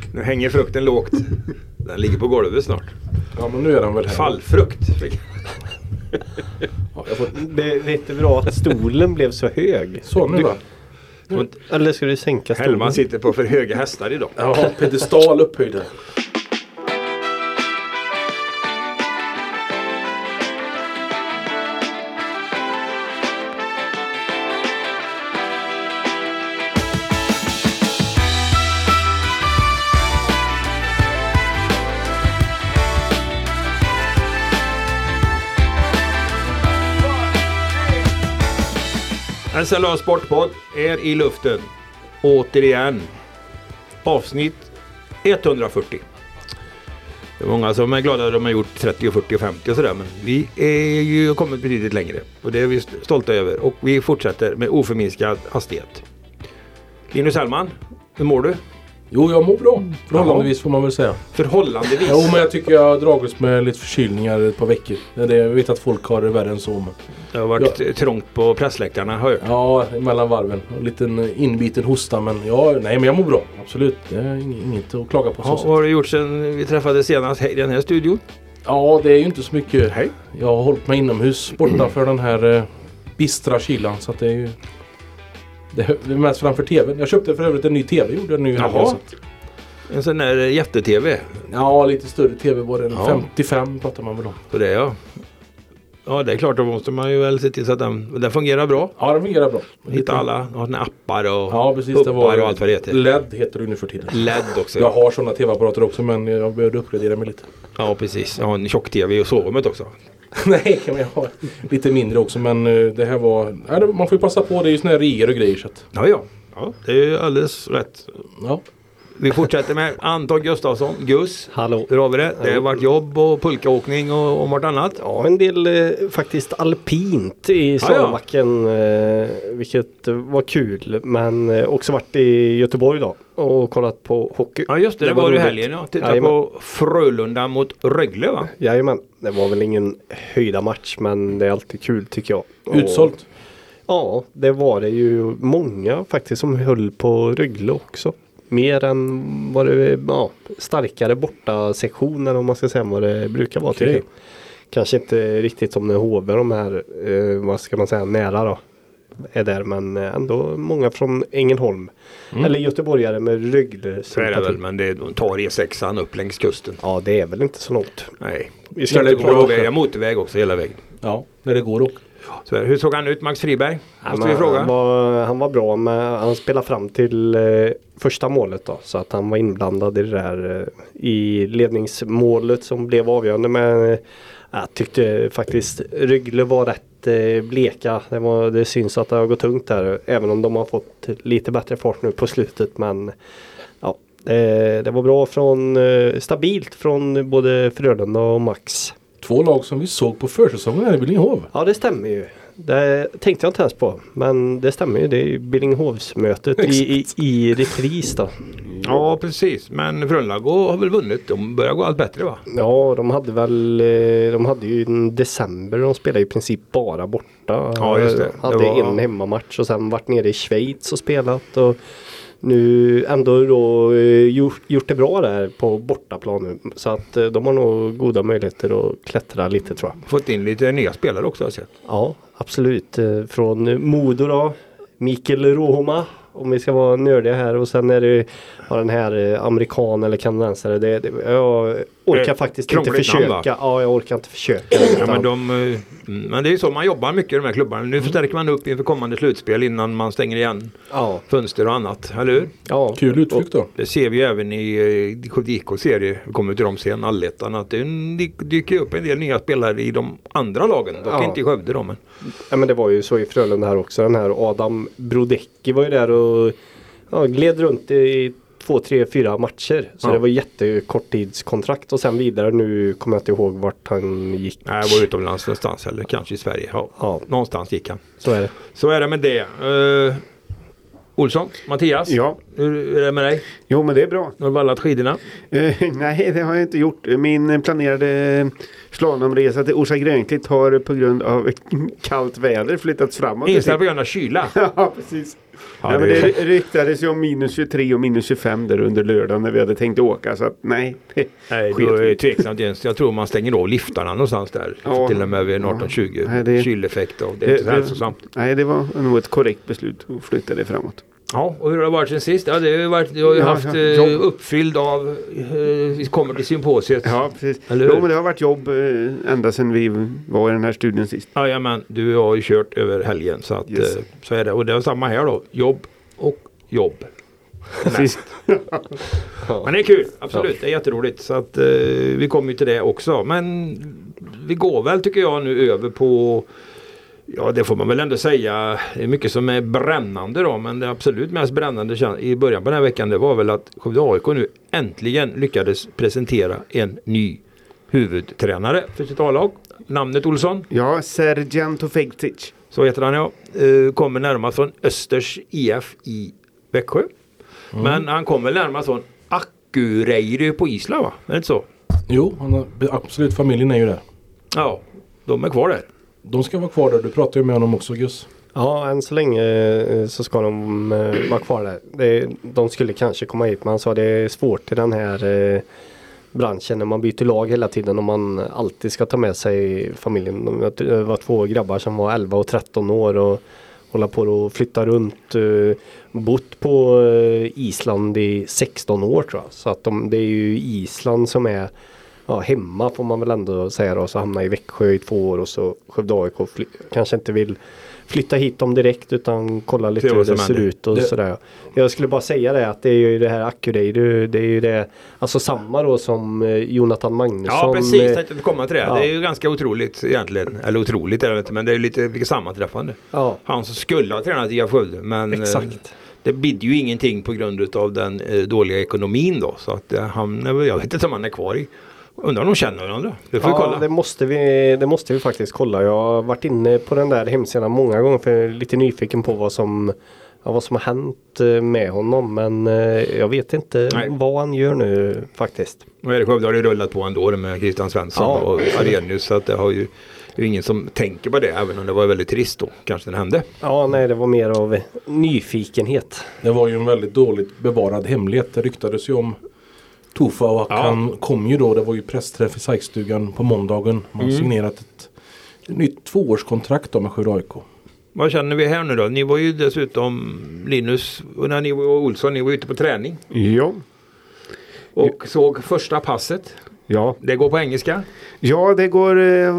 Nu hänger frukten lågt. Den ligger på golvet snart. Ja, men nu är den väl här. Fallfrukt. Ja, jag får... Det är inte bra att stolen blev så hög. Så nu va? Eller ska du sänka stolen? Hellman sitter på för höga hästar idag. Ja, pedestal upphöjda. SLA Sportpodd är i luften. Återigen. Avsnitt 140. Det är många som är glada att de har gjort 30, 40 och 50 och sådär. Men vi är ju kommit betydligt längre. Och det är vi stolta över. Och vi fortsätter med oförminskad hastighet. Linus Hellman, hur mår du? Jo, jag mår bra. Förhållandevis får man väl säga. Förhållandevis? Jo, men jag tycker jag har dragits med lite förkylningar ett par veckor. Jag vet att folk har det värre än så. Men... Det har varit trångt på pressläktarna, hör jag. Ja, mellan varven. En liten inbiten hosta, men men jag mår bra. Absolut. Det är inget att klaga på. Vad har du gjort sedan vi träffades senast i den här studion? Ja, det är ju inte så mycket. Hej. Jag har hållit mig inomhus borta för den här bistra kylan, så att det är ju... Det är mest framför tvn. Jag köpte för övrigt en ny tv, gjorde jag nu. Jaha. En sån där jätte-tv. Ja, lite större tv var det. 55 pratar man väl om. Så det, ja. Ja, det är klart, då måste man ju väl se till så att den fungerar bra. Ja, den fungerar bra. Hitta alla appar och puppar det var och allt vad det heter. LED heter det nu för tiden. LED också. Jag har sådana tv-apparater också, men jag behövde uppgradera mig lite. Ja, precis. Jag har en tjock-tv i sovrummet också. Nej, kan jag ha lite mindre också, men det här var... Nej, man får ju passa på, det är ju såna här reor och grejer. Så att... Ja, det är ju alldeles rätt. Ja. Vi fortsätter med Anton Gustafsson. Gus, hallå. Hur har vi det? Det har varit jobb och pulkaåkning och vart annat. Ja, en del faktiskt alpint i Slalombacken, vilket var kul. Men också varit i Göteborg då och kollat på hockey. Ja, just det var ju helgen. Ja. Titta på Frölunda mot Rögle, va? Jajamän, det var väl ingen höjda match, men det är alltid kul tycker jag. Utsålt? Ja, det var det ju många faktiskt som höll på Rögle också. Mer än vad det starkare borta sektioner om man ska säga vad det brukar vara. Okay. Kanske inte riktigt som när HV de här, vad ska man säga, nära då är där, men ändå många från Ängelholm. Eller göteborgare med Rögle. Så är det väl, men de tar E6an upp längs kusten. Ja, det är väl inte så långt. Nej, vi ska inte på motorväg också hela vägen. Ja, när det går och. Så hur såg han ut, Max Friberg? Måste vi fråga. Han var bra, men han spelade fram till första målet då, så att han var inblandad i det där i ledningsmålet som blev avgörande. Men jag tyckte faktiskt Rögle var rätt bleka. Det syns att det har gått tungt där, även om de har fått lite bättre fart nu på slutet. Men ja, det var bra stabilt från både Frölunda och Max. 2 lag som vi såg på försäsongen här i Billingehov. Ja, det stämmer ju. Det tänkte jag inte ens på. Men det stämmer ju. Det är ju Billinghovsmötet i repris då. Ja, precis. Men Frölunda har väl vunnit. De börjar gå allt bättre, va? Ja, de hade ju en december. De spelade i princip bara borta. Ja, just det. Hade en hemmamatch och sen varit nere i Schweiz och spelat. Och nu ändå då gjort det bra där på bortaplan nu. Så att de har nog goda möjligheter att klättra lite, tror jag. Fått in lite nya spelare också, har jag sett. Ja, absolut. Från Modo då. Mikael Rohoma, om vi ska vara nördiga här. Och sen är det den här amerikan eller kanadensare. Jag orkar faktiskt inte försöka. Jag orkar inte försöka. Ja, men det är ju så man jobbar mycket i de här klubbarna. Nu förstärker man upp inför kommande slutspel innan man stänger igen fönster och annat. Eller hur? Ja. Kul utflykt då. Det ser vi även i DK-serie. Vi kommer till dem sen, Allettan. Att det dyker upp en del nya spelare i de andra lagen. Dock inte i Skövde då. Men det var ju så i Frölunda här också. Den här Adam Brodecki var ju där och gled runt i 2, 3, 4 matcher. Så det var jättekorttidskontrakt. Och sen vidare, nu kommer jag inte ihåg vart han gick. Nej, jag var utomlands någonstans, eller kanske i Sverige. Ja. Någonstans gick han. Så är det med det. Olsson, Mattias, hur är det med dig? Jo, men det är bra. Har du vallat skidorna? Nej, det har jag inte gjort. Min planerade slalomresa till Orsa Grönklitt har på grund av kallt väder flyttats framåt. Inställd på grund av kyla. Ja, precis. Ja, Nej, men det ryktades ju om minus 23 och minus 25 där under lördagen när vi hade tänkt åka. Så att nej. Nej, då är det tveksamt ens. Jag tror man stänger av liftarna någonstans där. Ja. Till och med vid 1820. Nej, det- Kyleffekt och det är inte så hälsosamt. Nej, det var nog ett korrekt beslut att flytta det framåt. Ja, och hur har det varit sen sist? Ja, det har ju varit, jag har ju Ja, haft jobb. uppfylld av, vi kommer till symposiet. Ja, precis. Eller hur? Jo, men det har varit jobb ända sedan vi var i den här studien sist. Jajamän, du har ju kört över helgen så att Yes. så är det. Och det är samma här då, jobb och jobb. Precis. Men det är kul, absolut, det är jätteroligt. Så att vi kommer ju till det också. Men vi går väl tycker jag nu över på, ja det får man väl ändå säga, det är mycket som är brännande då. Men det absolut mest brännande i början på den här veckan det var väl att Skövde AIK nu äntligen lyckades presentera en ny huvudtränare för sitt A-lag. Namnet Olsson. Ja, Sergeant Tofegtic. Så heter han ja. Kommer närmast från Östers IF i Växjö. Men han kommer närmast från Akureyri på Island va? Är det inte så? Jo, absolut, familjen är ju där. Ja, de är kvar där. De ska vara kvar där, du pratar ju med honom också Gus. Ja, än så länge så ska de vara kvar där. De skulle kanske komma hit, men han sa det är svårt i den här branschen när man byter lag hela tiden och man alltid ska ta med sig familjen. Det var 2 grabbar som var 11 och 13 år och hålla på att flytta runt. Bott på Island i 16 år tror jag. Så att det är ju Island som är hemma får man väl ändå säga då. Så hamnar i Växjö i 2 år och så Skövde AIK kanske inte vill flytta hit dem direkt utan kolla lite hur det ser ut och sådär. Jag skulle bara säga det att det är ju det här Akureyri, det är ju det, alltså samma då som Jonathan Magnusson. Ja precis, jag tänkte komma till det. Ja. Det är ju ganska otroligt egentligen. Eller otroligt är det inte, men det är ju lite sammanträffande. Ja. Han som skulle ha tränat i Skövde, men exakt. Det bidde ju ingenting på grund av den dåliga ekonomin då. Så att jag vet inte om han är kvar i. Undrar om de känner varandra. Det får vi kolla. Det måste vi faktiskt kolla. Jag har varit inne på den där hemsidan många gånger för jag är lite nyfiken på vad som har hänt med honom. Men jag vet inte vad han gör nu faktiskt. Och Erik Skövde har ju rullat på ändå med Christian Svensson och Arrhenius. Så att det har ju ingen som tänker på det. Även om det var väldigt trist då. Kanske det hände. Ja, nej det var mer av nyfikenhet. Det var ju en väldigt dåligt bevarad hemlighet. Det ryktades ju om Tofa och han kom ju då, det var ju pressträff i Sajkstugan på måndagen. Man signerat ett nytt 2-årskontrakt då med Skövde AIK. Vad känner vi här nu då? Ni var ju dessutom Linus och när ni och Olsson, ni var ute på träning. Ja. Och såg första passet. Ja. Det går på engelska. Ja, det går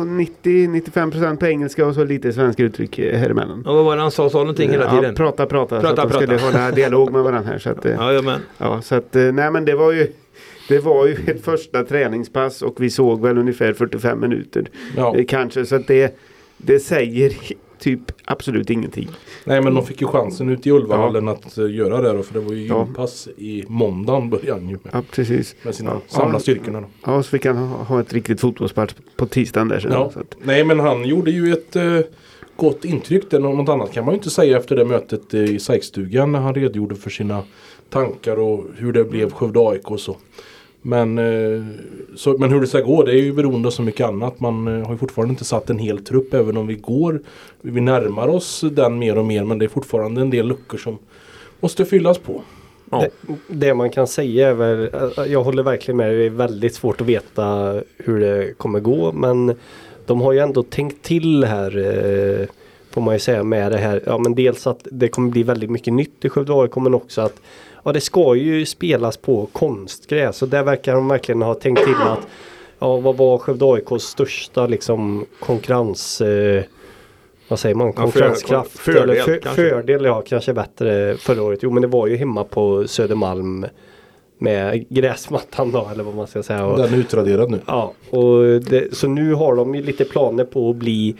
90-95% på engelska och så lite svenska uttryck här emellan. Och vad var det han sa någonting hela tiden? Prata. Så att de skulle hålla dialog med varandra här. Så att, så att, nej men det var ju ett första träningspass och vi såg väl ungefär 45 minuter. Ja. Kanske, så att det säger typ absolut ingenting. Nej, men de fick ju chansen ut i Ulvahallen att göra det då, för det var ju gympass i måndagen början ju med. Ja, precis. Med sina samla styrkorna då. Ja, så fick han ha ett riktigt fotbollsmatch på tisdagen där. Ja. Så att. Nej, men han gjorde ju ett gott intryck. Något annat kan man ju inte säga efter det mötet i Sajkstugan när han redogjorde för sina tankar och hur det blev Skövde AIK och så. Men hur det ska gå, det är ju beroende av så mycket annat. Man har ju fortfarande inte satt en hel trupp även om vi närmar oss den mer och mer, men det är fortfarande en del luckor som måste fyllas på. Ja. Det man kan säga är väl, jag håller verkligen med, det är väldigt svårt att veta hur det kommer gå, men de har ju ändå tänkt till här får man ju säga med det här. Ja, men dels att det kommer bli väldigt mycket nytt i Skövde AIK, men också att det ska ju spelas på konstgräs och där verkar de verkligen ha tänkt till att vad var Skövde AIKs största liksom konkurrens vad säger man, konkurrenskraft fördel kanske bättre förra året. Jo, men det var ju hemma på Södermalm med gräsmattan då, eller vad man ska säga. Den är utraderad nu. Ja, och så nu har de ju lite planer på att bli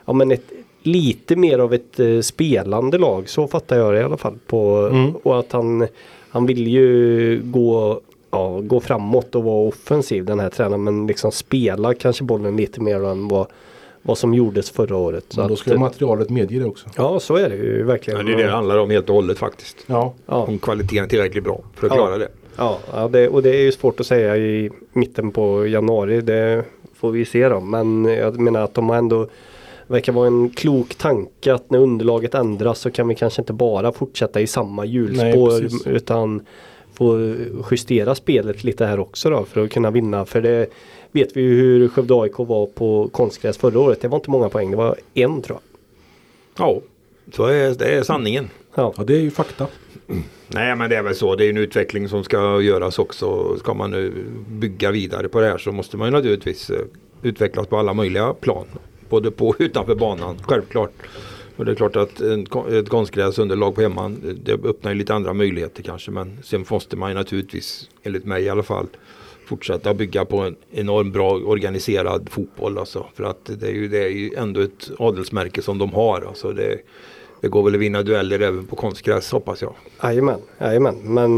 lite mer av ett spelande lag, så fattar jag det i alla fall och att han vill ju gå framåt och vara offensiv, den här tränaren, men liksom spela kanske bollen lite mer än vad som gjordes förra året. Så då ska materialet medge det också. Ja, så är det ju verkligen. Ja, det är det handlar om helt och hållet faktiskt. Ja. Om kvaliteten är tillräckligt bra för att klara det. Ja, och det är ju svårt att säga i mitten på januari, det får vi se då. Men jag menar att de har ändå verkar vara en klok tanke att när underlaget ändras så kan vi kanske inte bara fortsätta i samma hjulspår. Nej, utan få justera spelet lite här också då för att kunna vinna. För det vet vi ju hur Skövde AIK var på konstgräs förra året. Det var inte många poäng, det var 1 tror jag. Ja, så det är sanningen. Ja, det är ju fakta. Nej, men det är väl så. Det är en utveckling som ska göras också. Ska man nu bygga vidare på det här så måste man ju naturligtvis utvecklas på alla möjliga plan. Både på och utanför banan, självklart. Och det är klart att ett konstgräsunderlag på hemman, det öppnar ju lite andra möjligheter kanske. Men sen måste man ju naturligtvis, enligt mig i alla fall, fortsätta bygga på en enormt bra organiserad fotboll. Alltså. För att det är ju ändå ett adelsmärke som de har. Alltså det går väl att vinna dueller även på konstgräs, hoppas jag. Jajamän. Men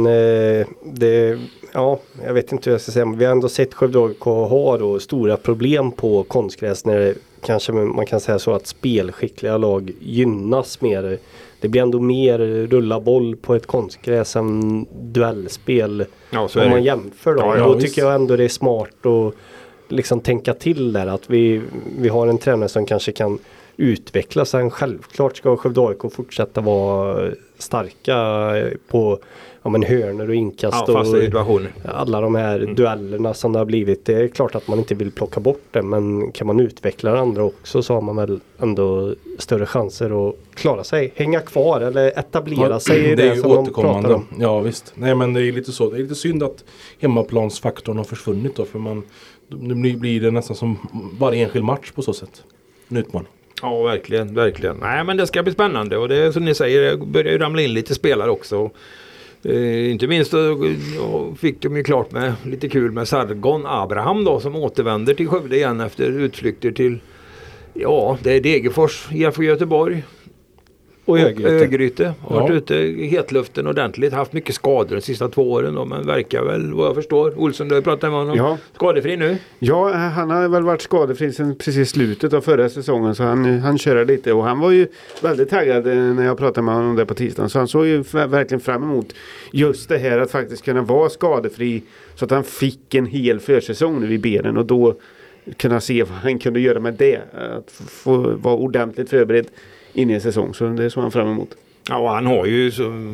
jag vet inte hur jag ska säga. Vi har ändå sett Skövde AIK ha då stora problem på konstgräs när det, kanske man kan säga så att spelskickliga lag gynnas mer. Det blir ändå mer rulla boll på ett konstgräs än duellspel. Ja, om man jämför då. Då tycker jag ändå det är smart att liksom tänka till där. Att vi har en tränare som kanske kan utveckla sig. Självklart ska Skövde AIK fortsätta vara starka på hörnor och inkast och alla de här duellerna som det har blivit. Det är klart att man inte vill plocka bort det, men kan man utveckla det andra också så har man väl ändå större chanser att klara sig, hänga kvar eller etablera sig i det som de pratar om. Ja visst. Nej, men det är lite så. Det är lite synd att hemmaplansfaktorn har försvunnit då, för nu blir det nästan som varje enskild match på så sätt. En utmaning. Ja, verkligen. Nej, men det ska bli spännande och det är som ni säger, det börjar ju ramla in lite spelare också. Inte minst då fick de ju klart med lite kul med Sargon Abraham då, som återvänder till Skövde igen efter utflykter till, det är Degerfors, IFK Göteborg och Örgryte. Har varit ute i hetluften ordentligt, haft mycket skador de sista 2 åren då, men verkar väl, vad jag förstår, Olsson, du pratar med honom, skadefri nu? Ja, han har väl varit skadefri sedan precis slutet av förra säsongen, så han kör lite och han var ju väldigt taggad när jag pratade med honom där på tisdagen, så han såg ju verkligen fram emot just det här att faktiskt kunna vara skadefri så att han fick en hel försäsong nu i benen och då kunna se vad han kunde göra med det, att få vara ordentligt förberedd in i en säsong, så det är så han fram emot. Ja, han har ju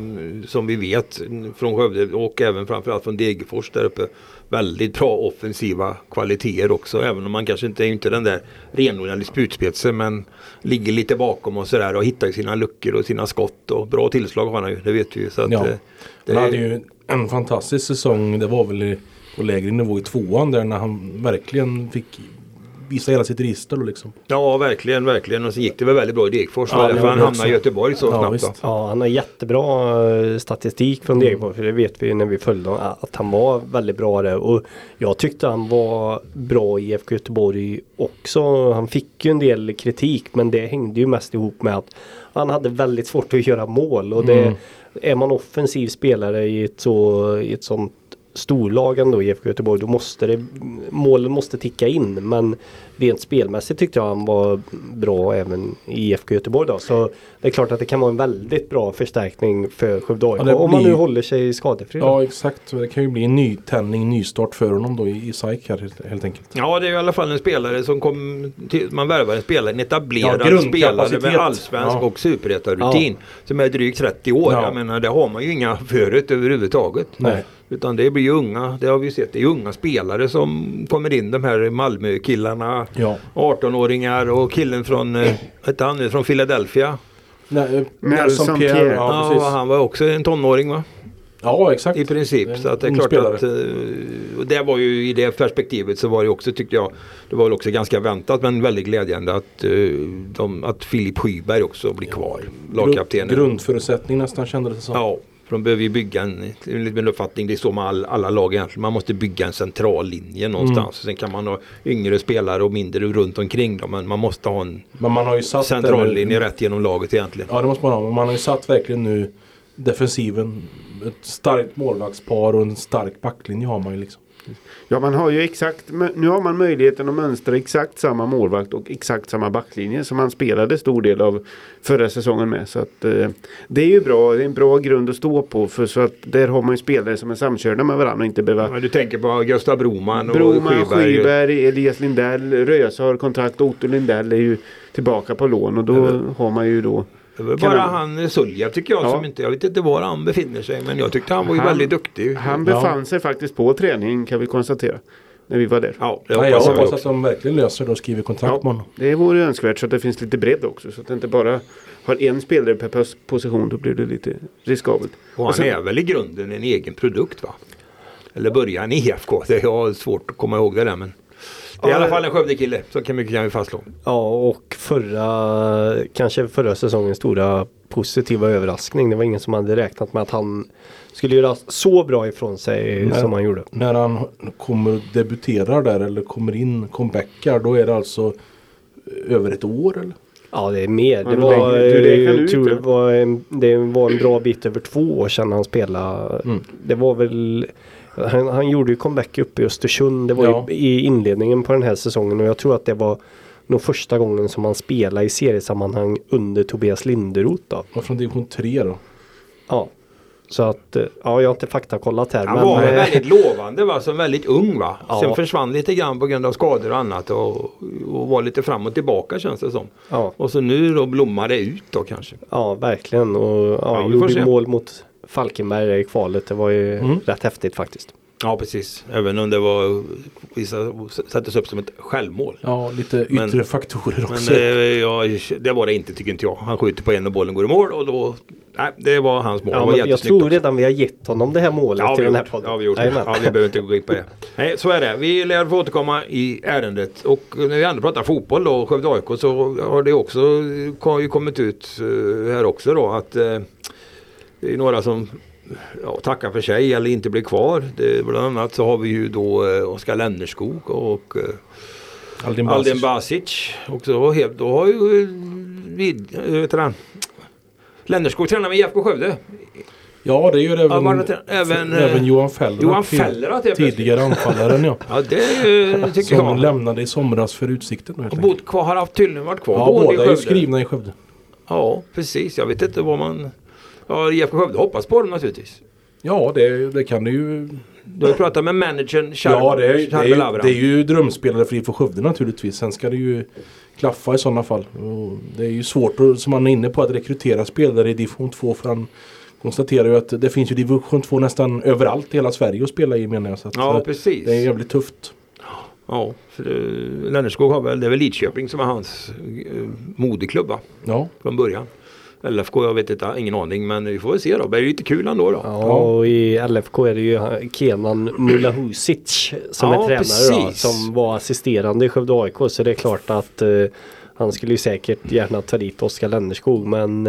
som vi vet från Skövde och även framförallt från Degerfors där uppe väldigt bra offensiva kvaliteter också, även om man kanske inte är den där renodlade spjutspetsen, men ligger lite bakom och sådär och hittar sina luckor och sina skott och bra tillslag har han ju, det vet vi ju. Så att, han hade ju en fantastisk säsong, det var väl på lägre nivå i 2:an där när han verkligen fick visa hela sitt register då liksom. Ja, verkligen. Och så gick det väl väldigt bra i Degerfors. För han hamnade i Göteborg så snabbt. Visst. Ja, han har jättebra statistik från Degerfors. För det vet vi när vi följde honom, att han var väldigt bra där. Och jag tyckte han var bra i IFK Göteborg också. Han fick ju en del kritik, men det hängde ju mest ihop med att han hade väldigt svårt att göra mål. Och det är man offensiv spelare i ett sånt storlagen då i IFK Göteborg, då målen måste ticka in, men rent spelmässigt tyckte jag han var bra även i IFK Göteborg då, så det är klart att det kan vara en väldigt bra förstärkning för Skövde AIK om man nu håller sig skadefri. Ja, exakt, det kan ju bli en nystart för honom då i SAIK här helt enkelt. Ja, det är i alla fall en spelare som man värvar en etablerad spelare med allsvensk och superettarutin som är drygt 30 år. Jag menar, det har man ju inga förut överhuvudtaget. Nej. Utan det blir ju unga, det har vi sett, det är unga spelare som kommer in, de här Malmö-killarna, 18-åringar och killen från från Philadelphia. Nelson Pierre. Ja, han var också en tonåring, va? Ja, exakt. I princip, så att det är klart spelare. Att det var ju i det perspektivet så var det också, tyckte jag, det var väl också ganska väntat men väldigt glädjande att Filip Skyberg också blir kvar, lagkaptenen. Grundförutsättning nästan kändes det som. Ja. De behöver ju bygga enligt min uppfattning, det är så med alla lag egentligen. Man måste bygga en central linje någonstans. Sen kan man ha yngre spelare och mindre runt omkring dem. Men man måste ha en central linje rätt genom laget egentligen. Ja, det måste man ha. Men man har ju satt verkligen nu defensiven, ett starkt målvaktspar och en stark backlinje har man ju liksom. Ja, man har ju nu har man möjligheten att mönstra exakt samma målvakt och exakt samma backlinje som man spelade stor del av förra säsongen med. Så att det är ju bra, det är en bra grund att stå på, för så att där har man ju spelare som är samkörda med varandra och inte behöver... Ja, du tänker på Gustav Broman och Skyberg, Elias Lindell, Rösa har kontrakt, Otto Lindell är ju tillbaka på lån och då har man ju då... Det var bara han Sulja tycker jag som inte, jag vet inte var han befinner sig, men jag tyckte han var ju väldigt duktig. Han befann sig faktiskt på träning, kan vi konstatera, när vi var där. Ja, jag hoppas att de verkligen löser det och skriver kontrakt med honom. Det vore önskvärt så att det finns lite bredd också, så att det inte bara har en spelare per position, då blir det lite riskabelt. Och han är väl i grunden en egen produkt, va? Eller börjar han i IFK, det är svårt att komma ihåg det där, men det är i alla fall en Skövde-kille, så kan vi fastslå. Ja, och kanske förra säsongens stora positiva överraskning. Det var ingen som hade räknat med att han skulle göra så bra ifrån sig som han gjorde. När han kommer debuterar där eller kommer in, comebackar, då är det alltså över ett år eller? Ja, det är mer. Det var en bra bit över 2 år sedan han spelade. Det var väl... Han gjorde ju comeback uppe i Östersund. Det var i inledningen på den här säsongen. Och jag tror att det var nog första gången som han spelade i seriesammanhang under Tobias Linderoth då. Och från division 3 då? Ja. Så att, jag har inte faktakollat här. Han var väldigt lovande, va? Som väldigt ung, va? Ja. Sen försvann lite grann på grund av skador och annat och var lite fram och tillbaka, känns det som. Ja. Och så nu då blommar det ut då kanske. Ja, verkligen. Och gjorde mål mot Falkenberg i kvalet. Det var ju rätt häftigt faktiskt. Ja, precis. Även om det var sattes upp som ett självmål. Ja, lite yttre faktorer också. Men det var det inte, tycker inte jag. Han skjuter på en och bollen går i mål och då... Nej, det var hans mål. Ja, var jag tror redan vi har gett honom det här målet till den här podden. Ja, vi gjort det. Ja, vi behöver inte gå in på det. Nej, så är det. Vi lär få återkomma i ärendet. Och när vi ändå pratar fotboll då, Skövde AIK, så har det också kommit ut här också då att det är några som tackar för sig eller inte blir kvar. Bland annat så har vi ju då Oskar Länderskog och Aldin Basic. Och då har ju Länderskog tränar med IFK Skövde. Ja, det gör även Johan Feller. Tidigare anfallaren, ja. Ja, det tycker som lämnade i somras för Utsikten. Och har tydligen varit kvar. Ja, båda är skrivna i Skövde. Ja, precis. Jag vet inte vad man... Ja, IFK Skövde hoppas på dem naturligtvis. Ja, det kan det ju... Du har pratat med managern det är ju drömspelare för IFK Skövde naturligtvis. Sen ska det ju klaffa i sådana fall. Och det är ju svårt, som man är inne på, att rekrytera spelare i division 2, för han konstaterar ju att det finns ju division 2 nästan överallt i hela Sverige att spela i, menar jag. Så att, precis. Det är jävligt tufft. Ja, för Länderskog har väl, det är väl Lidköping som är hans moderklubba från början. LFK, jag vet inte, ingen aning, men vi får väl se då. Det är lite kul ändå då. Ja, och i LFK är det ju Kenan Mulahusic som är tränare då, som var assisterande i Skövde AIK, så det är klart att han skulle ju säkert gärna ta dit Oskar Länderskog, men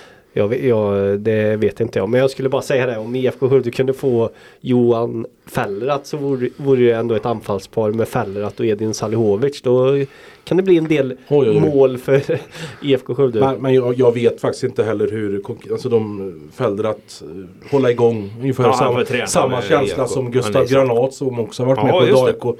det vet inte jag. Men jag skulle bara säga det, om IFK Skövde kunde få Johan Fellerat så vore det ändå ett anfallspar med Fellerat och Edin Salihovic. Då kan det bli en del mål för IFK Skövde. Men jag vet faktiskt inte heller hur de Fellerat hålla igång ungefär samma känsla som Gustav Granat, som också har varit med på AIK.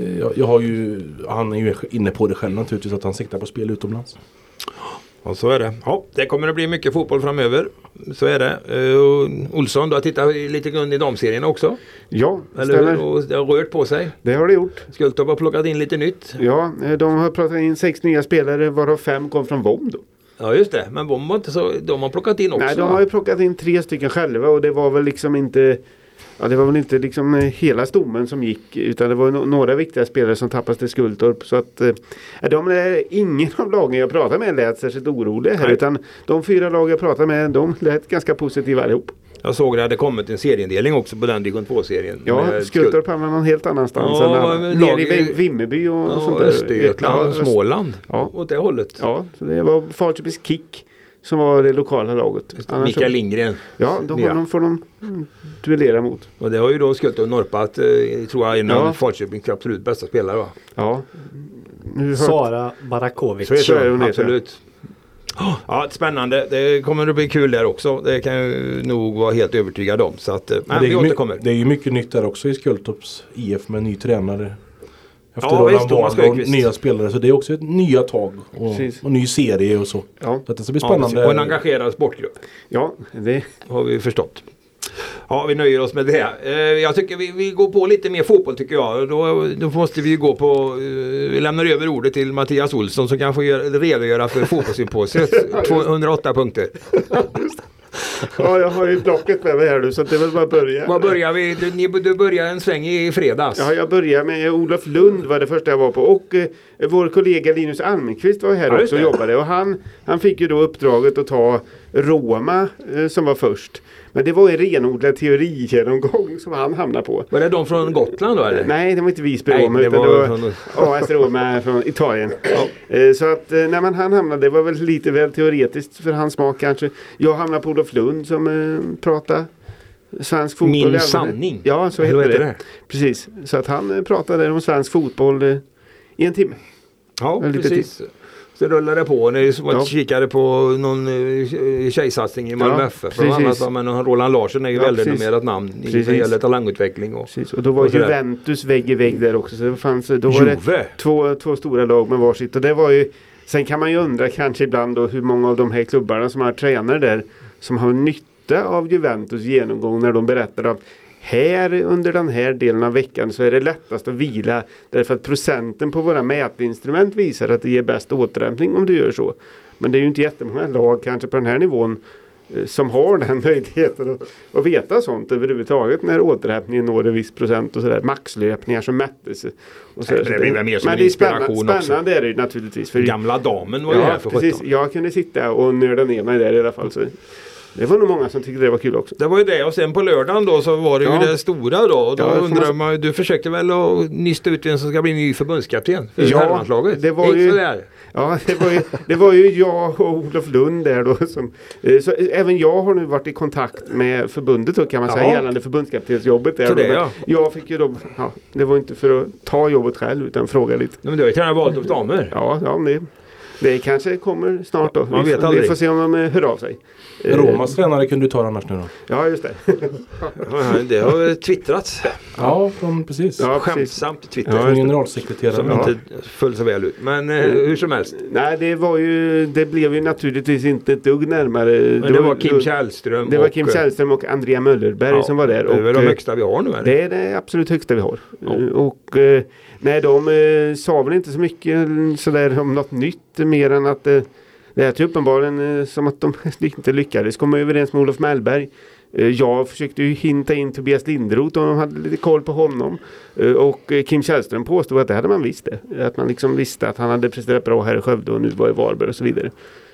Han är ju inne på det själv naturligtvis, att han siktar på spel utomlands. Och så är det. Ja, det kommer att bli mycket fotboll framöver. Så är det. Olsson, du har tittat lite grann i damserien också. Ja, stämmer. Och det har rört på sig. Det har det gjort. Skultorp har plockat in lite nytt. Ja, de har plockat in 6 nya spelare, varav 5 kom från VOM då. Ja, just det. Men VOM var inte så... De har plockat in också. Nej, de har ju plockat in 3 stycken själva, och det var väl liksom inte... Ja, det var väl inte liksom hela stommen som gick, utan det var några viktiga spelare som tappades till Skultorp. Så att ingen av lagen jag pratade med lät särskilt oroliga här. Nej. Utan de 4 lag jag pratade med, de lät ganska positiva allihop. Jag såg det hade kommit en seriendelning också på den division 2-serien. Ja, Skultorp hamnar någon helt annanstans ner i Vimmerby och sånt där. Östergötland och Småland. Ja. Åt det hållet. Ja, så det var Falköpings Kick som var det lokala laget. Mikael Lindgren. Ja, de får de duellera mot. Och det har ju då Skultorp Norpat, tror jag, en av Falköpings absolut bästa spelare, va? Ja. Sara Barakovic. Så är det, absolut. Ja, spännande. Det kommer att bli kul där också. Det kan jag nog vara helt övertygad om. Så att, vi återkommer. Det är ju mycket nytt där också i Skultorps IF med ny tränare. Efter Thomas Roland och nya spelare. Så det är också ett nya tag och ny serie och så. Ja. Så att det ska bli spännande. Och en engagerad sportgrupp. Ja, det har vi förstått. Ja, vi nöjer oss med det. Jag tycker vi går på lite mer fotboll tycker jag. Då måste vi gå på... Vi lämnar över ordet till Mattias Olsson som kan få redogöra för fotbollssymposiet. 208 punkter. Ja, jag har ju blocket med mig här nu så det är väl bara börja. Vad börjar vi? Du börjar en sväng i fredags. Ja, jag börjar med Olof Lund var det första jag var på och vår kollega Linus Almqvist var här också och jobbade och han fick ju då uppdraget att ta Roma som var först. Men det var en renodlad teorigenomgång som han hamnade på. Var det de från Gotland då eller? Nej, det var inte Visby Roma utan det var AS Roma från Italien. Ja. Så att när han hamnade, det var väl lite väl teoretiskt för hans smak kanske. Jag hamnade på Olof Lund som pratade svensk fotboll. Min sanning. Ja, så heter det. Precis. Så att han pratade om svensk fotboll i en timme. Ja, precis. Så rullade det på när jag kikade på någon tjejsatsning i Malmö FF. Men Roland Larsson är ju väldigt nummerat namn i vad gäller talangutveckling. Och då var Juventus vägg i vägg där också. Så det fanns, då var det två stora lag med varsitt. Och det var ju, sen kan man ju undra kanske ibland då hur många av de här klubbarna som har tränare där som har nytta av Juventus genomgång när de berättar att här under den här delen av veckan så är det lättast att vila därför att procenten på våra mätinstrument visar att det ger bäst återhämtning om du gör så. Men det är ju inte jättemånga lag kanske på den här nivån som har den möjligheten att veta sånt överhuvudtaget när återhämtningen når en viss procent och sådär. Maxlöpningar som mättes. Och så, det blir mer som men en inspiration spännande också. Spännande är det ju naturligtvis. För gamla damen var ju här för 17. Precis. Jag kunde sitta och nörda ner mig där i alla fall så. Det var nog många som tyckte det var kul också. Det var ju det och sen på lördagen då så var det ju det stora då. Och då undrar man, du försökte väl att nysta ut vem som ska bli ny förbundskapten för herrlandslaget. Det var ju ja, det var ju jag och Olof Lund där då som, så även jag har nu varit i kontakt med förbundet då, kan man säga gällande förbundskaptensjobbet där. Det, jag fick ju då, det var inte för att ta jobbet själv utan fråga lite. Men du har ju tränat valt upp damer. Ja, det kanske kommer snart då. Man vet aldrig. Vi får se om de hör av sig. Romas tränare kunde du ta annars nu då. Ja, just det. Det har twittrats. Ja, precis. Ja, skämtsamt Twitter. Ja, generalsekreterare. Som inte föll så väl ut. Men hur som helst. Nej, det blev ju naturligtvis inte ett dugg närmare. Men det var Kim Källström. Det var Kim Källström och Andrea Möllerberg som var där. Det är väl de högsta vi har nu eller? Det är det absolut högsta vi har. Ja. Och nej, de sa väl inte så mycket sådär om något nytt mer än att det är uppenbarligen som att de inte lyckades komma överens med Olof Mellberg. Jag försökte ju hinta in Tobias Linderoth och de hade lite koll på honom. Och Kim Källström påstod att det hade man visst det. Att man liksom visste att han hade presterat bra här i Skövde och nu var i Varberg och så vidare.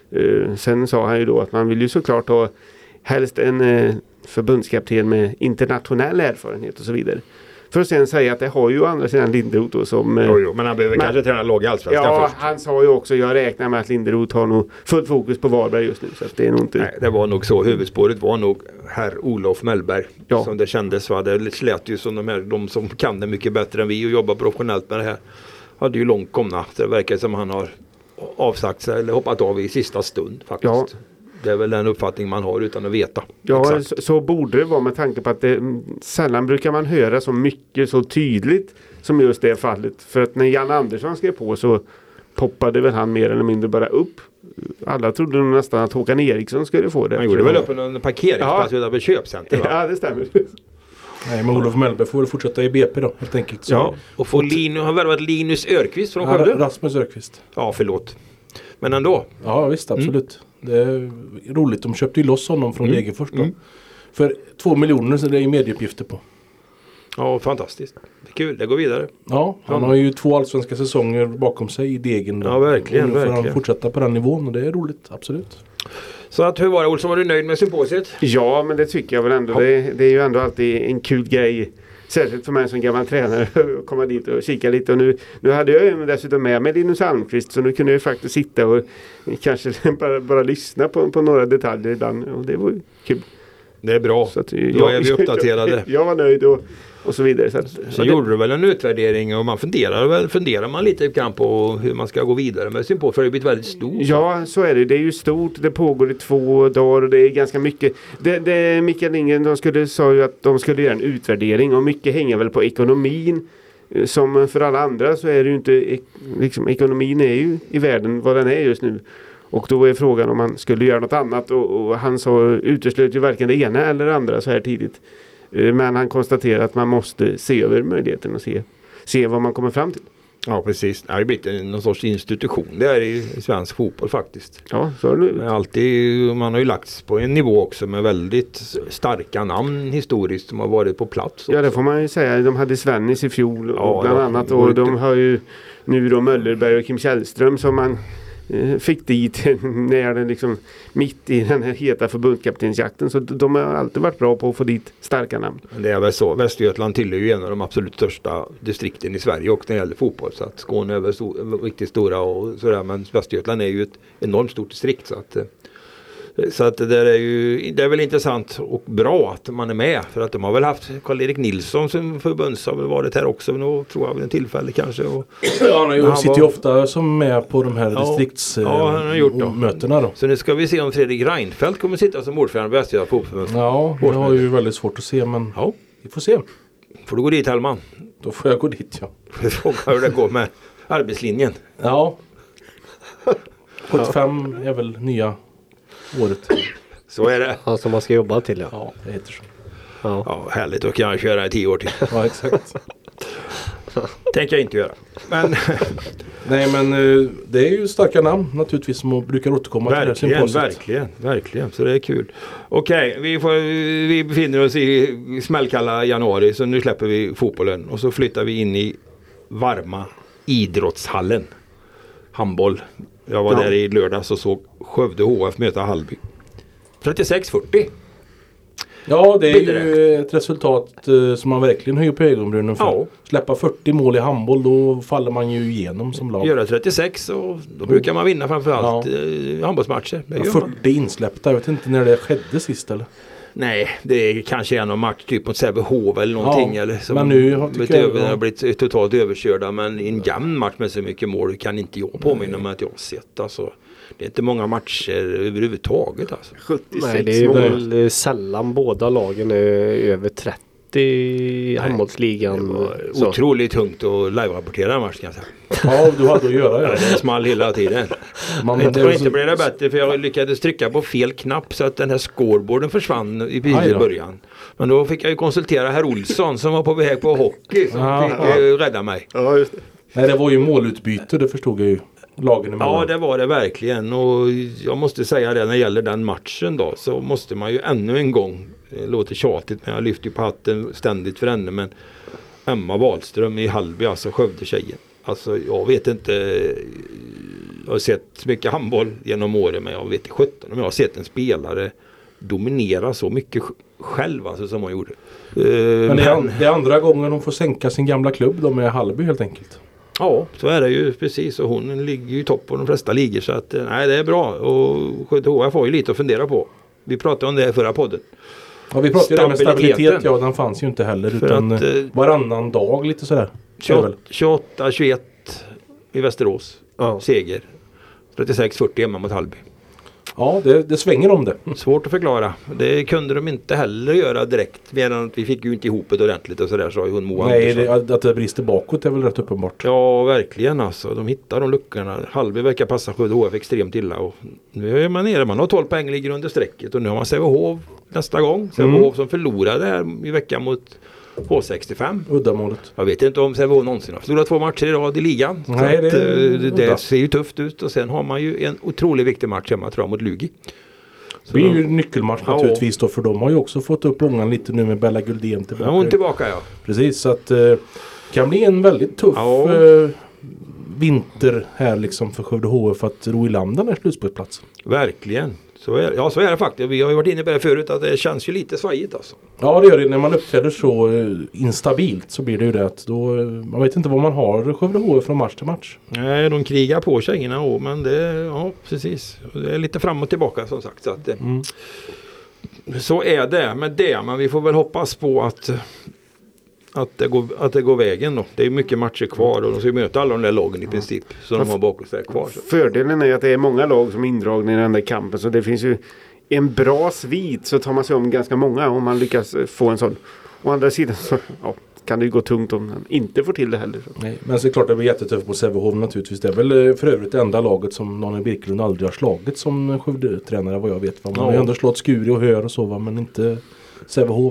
Sen sa han ju då att man vill ju såklart ha helst en förbundskapten med internationell erfarenhet och så vidare. För att sen säga att det har ju andra sidan Linderoth då som... Jo, men han behöver kanske träna lag i Allsvenskan först. Han sa ju också, jag räknar med att Linderoth har nog fullt fokus på Varberg just nu. Så att det är nog inte... Nej, det var nog så. Huvudspåret var nog herr Olof Mellberg. Ja. Som det kändes. Va? Det slät ju som de som kan det mycket bättre än vi och jobbar professionellt med det här. Hade ju långt komna. Det verkar som han har avsagt sig eller hoppat av i sista stund faktiskt. Ja. Det är väl den uppfattning man har utan att veta. Ja, så borde det vara med tanke på att sällan brukar man höra så mycket så tydligt som just det fallet. För att när Jan Andersson skrev på så poppade väl han mer eller mindre bara upp. Alla trodde nog nästan att Håkan Eriksson skulle få det. Han gjorde väl upp en parkeringsplats utanför köpcenter, va? Ja, det stämmer. Nej, men Olof Mellberg får fortsätta i BP då, helt enkelt. Så. Ja, och har värvat Linus Örqvist från Skövde. Rasmus Örqvist. Ja, förlåt. Men ändå. Ja, visst, absolut. Det är roligt. De köpte ju loss honom från Degerfors då. För 2 miljoner så det är medieuppgifter på. Ja, fantastiskt. Det är kul, det går vidare. Ja, han har ju 2 allsvenska säsonger bakom sig i Degen. Då. Ja, verkligen. Och nu får han fortsätta på den nivån och det är roligt, absolut. Så att, hur var det, Olsson? Var du nöjd med symposiet? Ja, men det tycker jag väl ändå. Ja. Det är ju ändå alltid en kul grej. Särskilt för mig som gammal tränare att komma dit och kika lite. Och nu hade jag ju dessutom med mig Linus Almqvist. Så nu kunde jag faktiskt sitta och kanske bara lyssna på några detaljer ibland. Och det var ju kul. Det är bra. Så att, Då är vi uppdaterade. Jag var nöjd och så vidare. Så gjorde du väl en utvärdering och man funderar man lite grann på hur man ska gå vidare med Sympol, för det har blivit väldigt stort. Ja, så är det. Det är ju stort. Det pågår i 2 dagar och det är ganska mycket. Mikael Lindgren, sa ju att de skulle göra en utvärdering och mycket hänger väl på ekonomin. Som för alla andra så är det ju inte, liksom, ekonomin är ju i världen vad den är just nu. Och då är frågan om man skulle göra något annat och han sa uteslöt ju varken det ena eller det andra så här tidigt. Men han konstaterar att man måste se över möjligheten och se vad man kommer fram till. Ja, precis. Det har blivit någon sorts institution där i svensk fotboll faktiskt. Ja, så är det nu. Man har ju lagts på en nivå också med väldigt starka namn historiskt som har varit på plats också. Ja, det får man ju säga. De hade Svennis i fjol och bland annat. Och de har ju nu då Möllerberg och Kim Källström som man fick dit när den liksom mitt i den här heta förbundskaptensjakten. Så de har alltid varit bra på att få dit starka namn. Det är väl så. Västergötland tillhör ju en av de absolut största distrikten i Sverige och när det gäller fotboll. Så att Skåne är väl riktigt stora och sådär. Men Västergötland är ju ett enormt stort distrikt. Så att det är väl intressant och bra att man är med. För att de har väl haft Karl-Erik Nilsson som förbunds har väl varit här också. Nu tror jag väl en tillfälle kanske. Han sitter ju ofta som med på de här distriktsmötena då. Så nu ska vi se om Fredrik Reinfeldt kommer sitta som ordförande i Västergötland fotbollsförbund. Ja, det har ju väldigt svårt att se, men vi får se. Får du gå dit, Hellman? Då får jag gå dit, ja. Fråga hur det går med arbetslinjen. Ja. 75 är väl nya året. Så är det. Ja, som man ska jobba till, ja. Ja, det heter så. Ja, härligt. Då kan jag köra i 10 år till. Ja, exakt. Tänker jag inte göra. Men nej, men det är ju starka namn naturligtvis som brukar återkomma till det här symposiet. Verkligen. Så det är kul. Okej, vi befinner oss i smällkalla januari, så nu släpper vi fotbollen och så flyttar vi in i varma idrottshallen. Handboll. Jag var där i lördags och såg Skövde HF möta Hallby. 36-40. Ja, det är ju ett resultat som man verkligen höjer på ögonbrynen för. Ja. Släppa 40 mål i handboll, då faller man ju igenom som lag. Göra 36 och då brukar man vinna framförallt handbollsmatcher. Ja, 40 insläppta, jag vet inte när det skedde sist eller? Nej, det är kanske en match typ mot Sävehof eller någonting. Ja, eller som men nu har blivit totalt överkörda. Men i en jämn match med så mycket mål kan inte jag påminna mig att jag har sett. Alltså, det är inte många matcher överhuvudtaget. Alltså. 76 Nej, det är väl sällan båda lagen är över 30 i handbollsligan. Det var otroligt tungt att live-rapportera en match kan jag säga. Ja, du hade att göra det. Det small hela tiden. Inte blev det bättre för jag lyckades trycka på fel knapp så att den här scoreboarden försvann i början. Men då fick jag ju konsultera herr Olsson som var på väg på hockey som fick rädda mig. Ja, just det. Nej, det var ju målutbyte, det förstod jag ju. Lagen ja, det var det verkligen. Och jag måste säga det, när det gäller den matchen då, så måste man ju ännu en gång, det låter tjatigt men jag lyfter ju på hatten ständigt för henne, men Emma Wahlström i Hallby, alltså Skövde-tjejen. Alltså jag vet inte, jag har sett mycket handboll genom åren, men jag vet inte 17 om jag har sett en spelare dominera så mycket själv alltså, som hon gjorde. Men det är andra gången hon får sänka sin gamla klubb då med Hallby helt enkelt. Ja, så är det ju precis, och hon ligger ju i topp på de flesta ligor, så att nej, det är bra, och Skövde HF har ju lite att fundera på. Vi pratade om det här förra podden. Ja, vi pratade om stabilitet, ja, den fanns ju inte heller, utan att, varannan dag lite sådär. 28-21 i Västerås, seger. 36-40 hemma mot Hallby. Ja, det svänger om det. Svårt att förklara. Det kunde de inte heller göra direkt. Medan att vi fick ju inte ihop det ordentligt och sådär, sa ju hon Moa Nej, att det brister bakåt är väl rätt uppenbart. Ja, verkligen alltså. De hittar de luckorna. Halvby verkar passa Skövde HF extremt illa. Och nu är man nere. Man har 12 poäng, ligger under strecket. Och nu har man Sävehof nästa gång. Sävehof som förlorade här i veckan mot H65. Uddamålet. Jag vet inte om Sävehof någonsin har förlorat 2 matcher i rad i ligan. Nej, det ser ju tufft ut. Och sen har man ju en otroligt viktig match hemma, tror jag, mot Lugi. Det blir ju en nyckelmatch naturligtvis då, för de har ju också fått upp ångan lite nu med Bella Guldén tillbaka. Ja, hon tillbaka, ja. Precis, så att kan bli en väldigt tuff vinter här liksom för Skövde HF att ro i land den här slutspelsplatsen. Verkligen. Så är det faktiskt. Vi har ju varit inne på det förut att det känns ju lite svajigt alltså. Ja, det gör det. När man uppträder så instabilt så blir det ju det att då, man vet inte vad man har Skövde HF från match till match. Nej, de krigar på tjejerna men det, ja precis. Det är lite fram och tillbaka som sagt. Så att, så är det med det. Men vi får väl hoppas på att det går vägen då. Det är mycket matcher kvar och de ska möta alla de där lagen i princip. Så de har bakåtsträck kvar. Så. Fördelen är att det är många lag som är indragna i den där kampen. Så det finns ju en bra svit, så tar man sig om ganska många om man lyckas få en sån. Å andra sidan så kan det ju gå tungt om man inte får till det heller. Så. Nej, men så är det klart att det blir jättetufft på Sävehof naturligtvis. Det är väl för övrigt det enda laget som Daniel Birkelund aldrig har slagit som Skövde-tränare vad jag vet. Man har ju ändå slått Skuri och Hör och så, men inte Sävehof.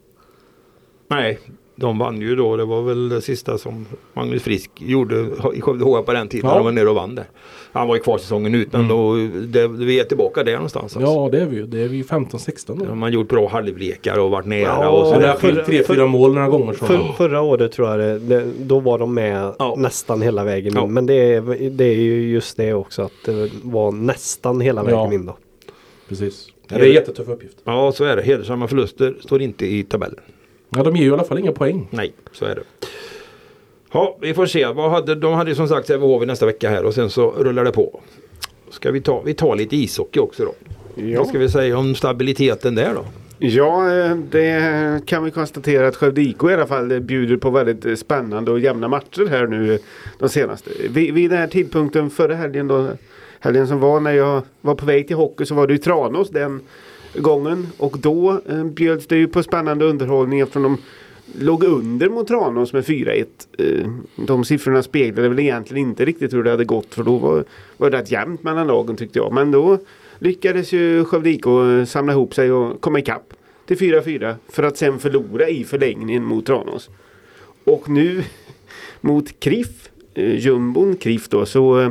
Nej, de vann ju då. Det var väl det sista som Magnus Frisk gjorde i Skövde HF på den tiden. Ja. De var nere och vann det. Han var ju kvar säsongen ut, men då, vi är tillbaka där någonstans. Alltså. Ja, det är vi ju. Det är vi 15-16 då. De har gjort bra halvlekar och varit nära. Och så. Det har fyllt 3-4 mål några gånger. Förra året tror jag då var de med nästan hela vägen in. Men det är ju just det också, att det var nästan hela vägen in då. Precis. Det är en jättetuff uppgift. Ja, så är det. Hedersamma förluster står inte i tabellen. Ja, de ger ju i alla fall inga poäng. Nej, så är det. Ja, vi får se. De hade ju som sagt Sävehof nästa vecka här och sen så rullar det på. Ska vi ta lite ishockey också då? Ja. Vad ska vi säga om stabiliteten där då? Ja, det kan vi konstatera att Skövde IK i alla fall bjuder på väldigt spännande och jämna matcher här nu de senaste. Vid den här tidpunkten förra helgen då, helgen som var när jag var på väg till hockey, så var det ju Tranås den gången, och då bjöds det ju på spännande underhållning eftersom de låg under mot Tranås med 4-1. De siffrorna speglade väl egentligen inte riktigt hur det hade gått, för då var det rätt jämnt mellan lagen tyckte jag. Men då lyckades ju Skövde IK samla ihop sig och komma ikapp till 4-4 för att sen förlora i förlängningen mot Tranås. Och nu mot KRIF, jumbon KRIF då, så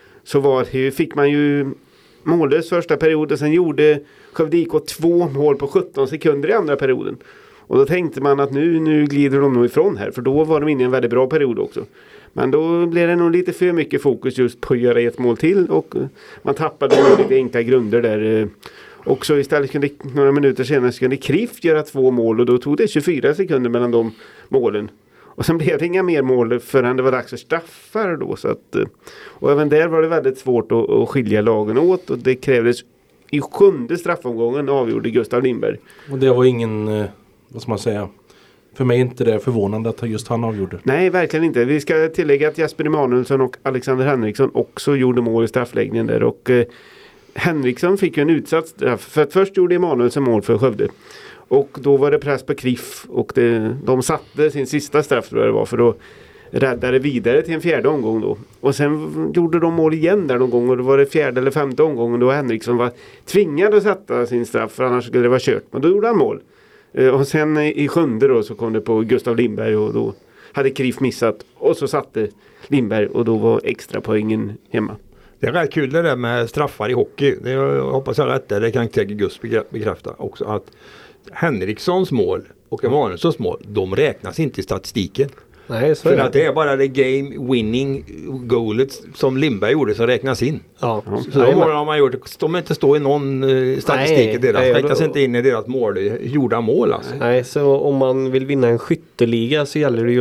fick man ju mållös första period och sen gjorde Skövde IK 2 mål på 17 sekunder i andra perioden. Och då tänkte man att nu glider de nog ifrån här, för då var de inne i en väldigt bra period också. Men då blev det nog lite för mycket fokus just på att göra ett mål till, och man tappade lite enkla grunder där. Och så istället kunde några minuter senare kunde KRIF göra 2 mål, och då tog det 24 sekunder mellan de målen. Och sen blev det inga mer mål förrän det var dags för straffar då. Så att, och även där var det väldigt svårt att skilja lagen åt, och det krävdes i 7:e straffomgången avgjorde Gustav Lindberg. Och det var ingen, vad ska man säga, för mig är inte det förvånande att just han avgjorde. Nej, verkligen inte. Vi ska tillägga att Jesper Emanuelsson och Alexander Henriksson också gjorde mål i straffläggningen där, och Henriksson fick ju en utsatt straff, för att först gjorde Emanuelsson mål för Skövde. Och då var det press på KRIF, och de satte sin sista straff tror jag det var, för då räddade vidare till en 4:e omgång då. Och sen gjorde de mål igen där någon gång, och då var det 4:e eller 5:e omgången då Henriksson var tvingad att sätta sin straff, för annars skulle det vara kört. Men då gjorde han mål. Och sen i 7:e då så kom det på Gustav Lindberg, och då hade KRIF missat, och så satte Lindberg, och då var extra poängen hemma. Det är rätt kul det där med straffar i hockey. Jag hoppas jag rätt där. Det kan Tegge Gust bekräfta också, att Henrikssons mål och Emanuelssons mål, de räknas inte i statistiken. Nej, så för att det är bara det game winning goalet som Lindberg gjorde som räknas in. Ja. Så de målen har man gjort, de inte står i någon statistik i deras. Räknas inte in i deras mål, gjorda mål alltså. Nej, så om man vill vinna en skytteliga så gäller det ju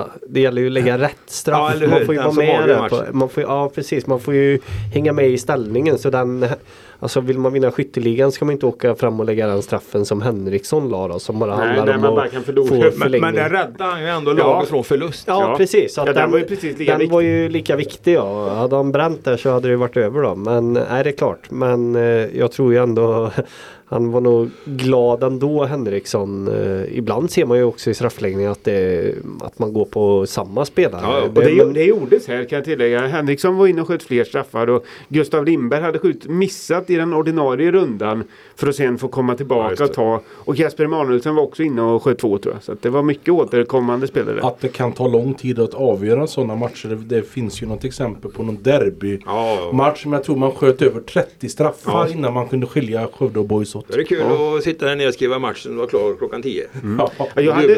att lägga rätt straff. Ja, man får ju vara med där. Precis, man får ju hänga med i ställningen, så alltså vill man vinna skytteligan ska man inte åka fram och lägga den straffen som Henriksson la då, som bara handlar om att få förlängning. Men den räddade han ju ändå laget från förlust. Ja, precis. Så den var ju precis lika viktig. Var ju lika viktig, ja. Hade han bränt där så hade det varit över då. Men är det klart. Men jag tror ju ändå han var nog glad ändå, Henriksson. Ibland ser man ju också i straffläggning att man går på samma spelare. Ja, och det gjordes här kan jag tillägga. Henriksson var inne och sköt fler straffar, och Gustav Lindberg hade missat i den ordinarie rundan för att sen få komma tillbaka och ta. Och Jesper Emanuelsson var också inne och sköt 2 tror jag. Så att det var mycket återkommande spelare. Att det kan ta lång tid att avgöra sådana matcher. Det finns ju något exempel på någon derby-match som jag tror man sköt över 30 straffar innan man kunde skilja Skövde och Boys åt. Det är kul att sitta där nere och skriva matchen och vara klar klockan 10. Jag hade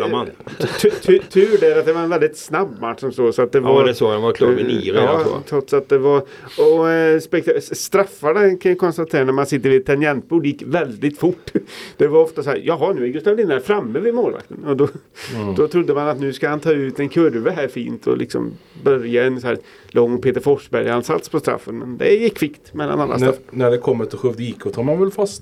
tur där att det var en väldigt snabb match som så att det var... Ja, det så. Den var klar vid 9 redan. Trots att det var... Och straffarna kan jag konstatera när man sitter vid ett tangentbord gick väldigt fort. Det var ofta så här, jaha nu är Gustav Lindberg framme vid målvakten. Och då trodde man att nu ska han ta ut en kurva här fint och liksom börja en så här lång Peter Forsberg-ansats på straffen. Men det gick kvickt mellan alla straff. När det kommer till Skövde IK tar man väl fasta på att